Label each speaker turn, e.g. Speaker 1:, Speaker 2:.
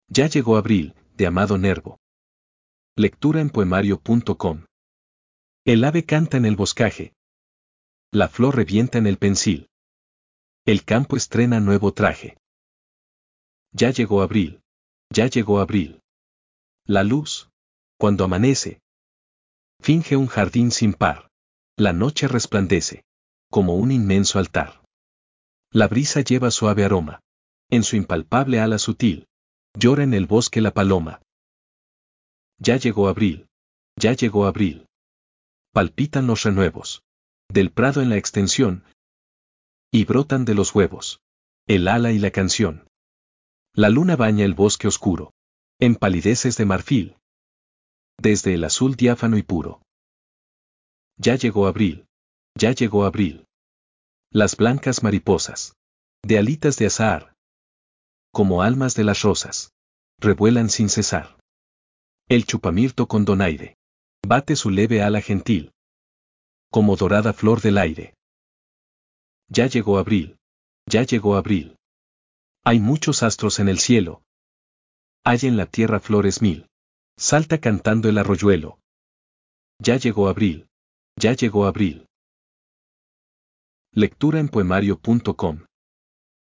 Speaker 1: Ya llegó abril, de Amado Nervo. Lectura en poemario.com. El ave canta en el boscaje. La flor revienta en el pensil. El campo estrena nuevo traje. Ya llegó abril. Ya llegó abril. La luz, cuando amanece, finge un jardín sin par. La noche resplandece, como un inmenso altar. La brisa lleva suave aroma. En su impalpable ala sutil, llora en el bosque la paloma. Ya llegó abril. Ya llegó abril. Palpitan los renuevos. Del prado en la extensión. Y brotan de los huevos. El ala y la canción. La luna baña el bosque oscuro. En palideces de marfil. Desde el azul diáfano y puro. Ya llegó abril. Ya llegó abril. Las blancas mariposas. De alitas de azahar. Como almas de las rosas. Revuelan sin cesar. El chupamirto con donaire. Bate su leve ala gentil. Como dorada flor del aire. Ya llegó abril. Ya llegó abril. Hay muchos astros en el cielo. Hay en la tierra flores mil. Salta cantando el arroyuelo. Ya llegó abril. Ya llegó abril. Lectura en poemario.com.